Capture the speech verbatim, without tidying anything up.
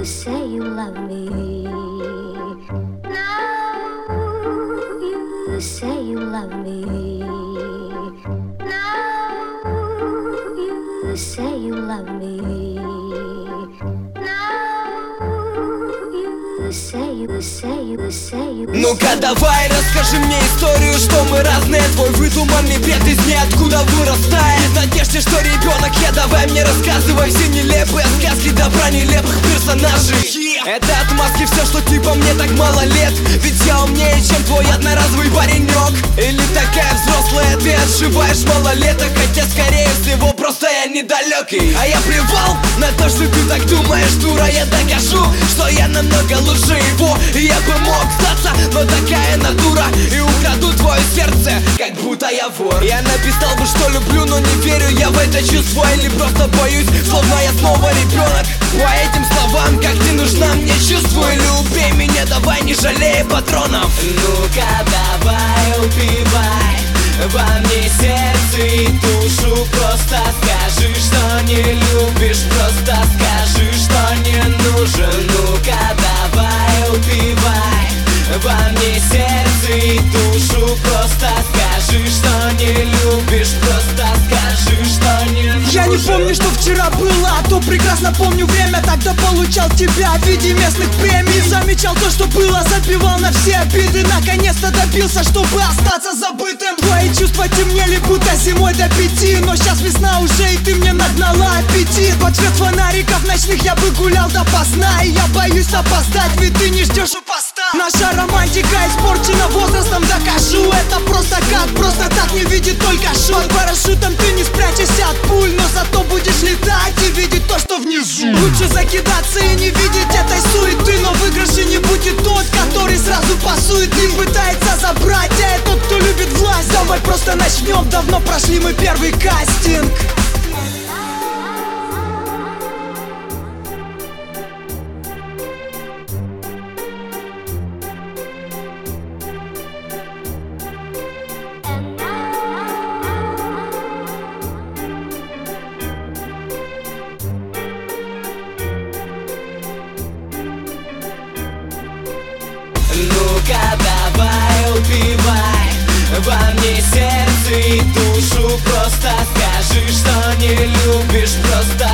you say you love me. Now you say you love me. Now you say you love me. Ну-ка давай, расскажи мне историю, что мы разные. Твой выдуманный бред из ниоткуда вырастает. В надежде, что ребенок я, давай мне рассказывай все нелепые сказки добра нелепых персонажей. Это отмазки, все, что типа мне так мало лет. Ведь я умнее, чем твой одноразовый паренек. Или такая взрослая, ты отшиваешь малолеток. Хотя скорее всего просто я недалекий. А я плевал на то, что ты так думаешь, дура. Я докажу, что я намного лучше его. И я бы мог сдаться, но такая натура. И украду твое сердце, как будто я вор. Я написал бы, что люблю, но не верю я в это чувство. Или просто боюсь, словно я снова ребенок. По этим словам, как ты нужна мне, чувствую. Или убей меня, давай, не жалея патронов. Ну-ка давай, убивай во мне сердце и душу. Просто скажи, что не любишь. Просто скажи, что не нужен. Ну-ка давай, убивай во мне сердце и душу. Просто скажи, что не любишь. Просто скажи, что не нужен. Я не помню, что вчера было, а то прекрасно помню время. Тогда получал тебя в виде местных премий. Замечал то, что было, забивал на все обиды. Наконец-то добился, чтобы остаться забытым. Твои чувства темнели, будто зимой до пяти. Но сейчас весна уже, и ты мне нагнала аппетит. Под свет фонариков ночных я бы гулял допоздна. И я боюсь опоздать, ведь ты не ждешь у поста. Наша романтика испорчена возрастом, докажу. Это просто как, просто так не видит только шут. Под парашютом ты не спрячешься от пуль, но зато будешь летать и видеть то, что внизу. Лучше закидаться и не видеть этой суеты. Но в выигрыше не будет тот, который сразу пасует и пытается забрать. А это тот, кто любит власть. Давай просто начнем, давно прошли мы первый кастинг. Ну-ка давай, убивай во мне сердце и душу. Просто скажи, что не любишь. Просто